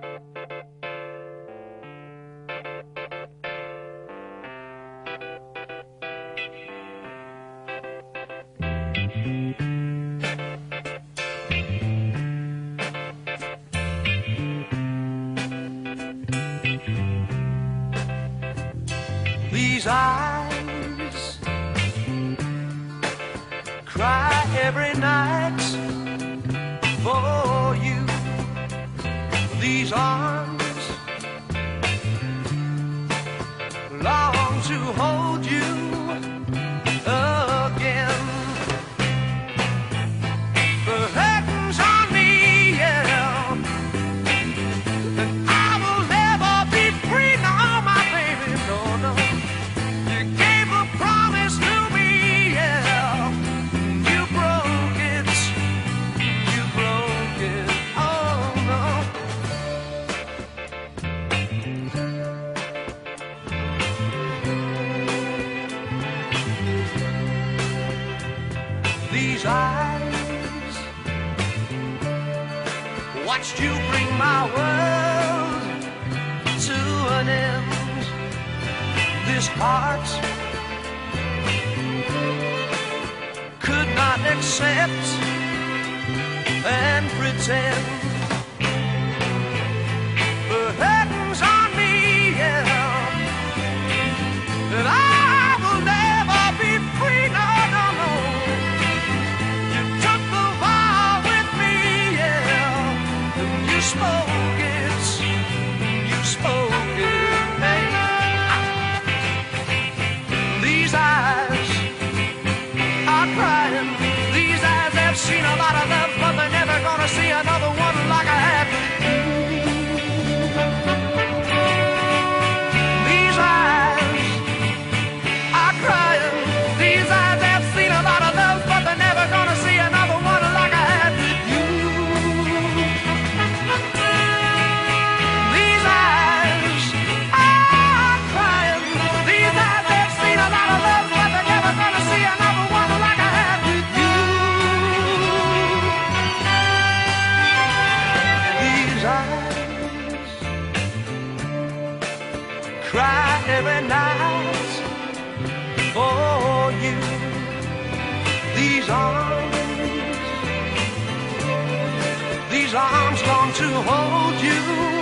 These eyes cry every night for you. These arms long to hold you again. The curtains on me, yeah, and I will never be free. No, my baby, no, no. You gave a promise to me, yeah. You broke it, you broke it, oh no. These eyes watched you bring my world to an end. This heart could not accept and pretend. The curtains on me, yeah, and I will never be free, no, no, no. You took the vow with me, yeah, and you spoke it, you spoke it, hey. These eyes are crying, these eyes have seen a lot of love, but they're never gonna see another one like I have. These eyes are crying, these eyes have seen a lot of love, but they're never gonna see another one like I had with you. These eyes are crying, these eyes have seen a lot of love, but they're never gonna see another one like I had with you. These eyes cry every night for you. These arms long to hold you